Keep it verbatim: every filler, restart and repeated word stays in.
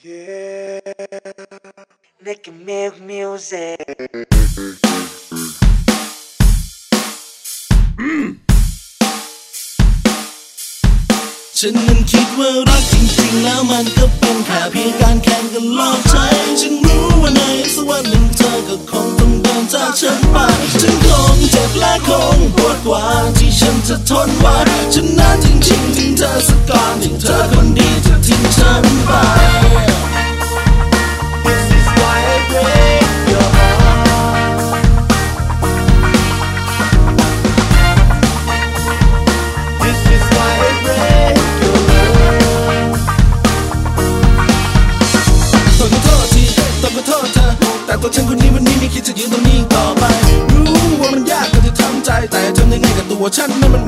Yeah, make it make music. ฉันนั้นคิดว่ารักจริงๆแล้วมันก็เป็นแค่เพียงการแข่งกันลอกใจฉันรู้ว่าในสักวันหนึ่งเธอก็คงต้องเดินจากฉันไปฉันคงเจ็บและคงปวดกว่าที่ฉันจะทนไหวฉันนั้นจริงๆถึงเธอสักก่อนถึงเธอคนดีจะทิ้งฉันไป This is why I break your heart. This is why I break your heart. ต้องขอโทษทีต้องขอโทษเธอแต่ตัวฉันคนนี้วันนี้ไม่คิดจะยืนตรงนี้ต่อไปรู้ว่ามันยากก็จะทำใจแต่ทำยังไงกับตัวฉันนั้นมัน